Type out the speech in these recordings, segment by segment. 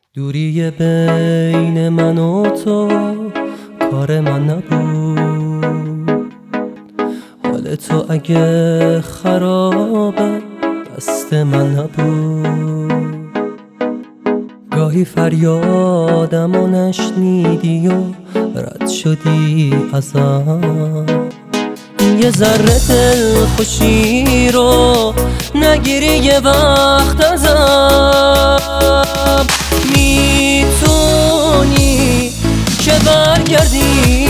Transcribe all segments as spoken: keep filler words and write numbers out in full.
دوری بین من و تو کار من نبود. حال تو اگه خرابه دست من نبود. گاهی فریادم و نشنیدی و رد شدی ازم. یه ذره دل خوشی رو نگیری یه وقت ازم. میتونی که برگردی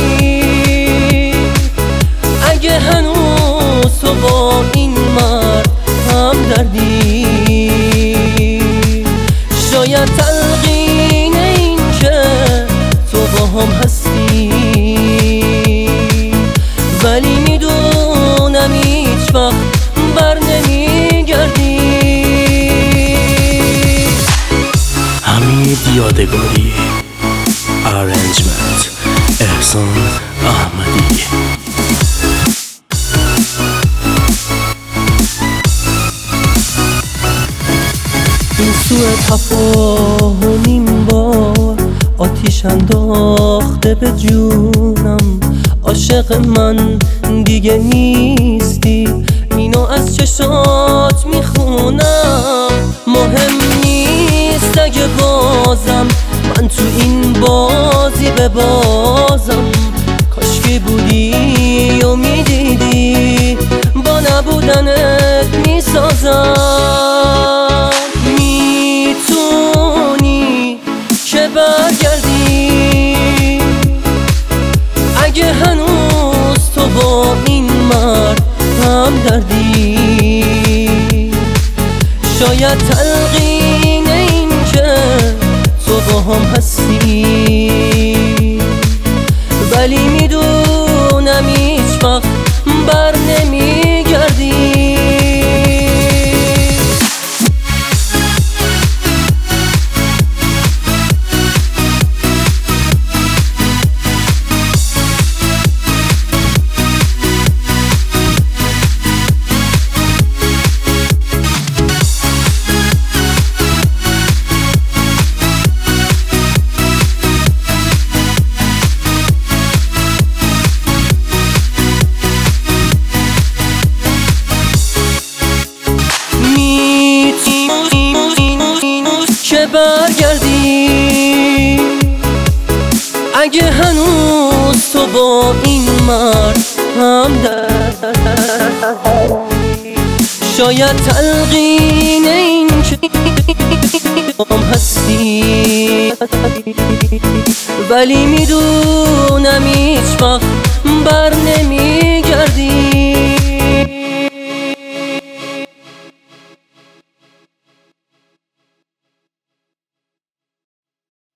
اگه هنوز تو با این مرد هم دردی. شاید تلقین این که تو با هم هستی، ولی میدونم هیچ وقت بر نمیگردی. حمید یادگاری، ارنجمنت احسان احمدی. این سوء تفاهمیم بار آتیش انداخته به جونم. عاشق من دیگه نیستی، اینو از چشات میخونم. مهم نیست اگه بازم من تو این بازی ببازم. کاشکی بودی و میدیدی با نبودنت میسازم. میتونی که برگردی اگه هنوز تو با این مرد هم دردی. شاید تلقین این که تو با هم هستی، ولی میدونم هیچ وقت بر نمیگردی. که برگردی اگه هنوز تو با این مرد هم دردی. شاید تلقین این که هم هستی، ولی میدونم هیچ وقت بر نمیگردی.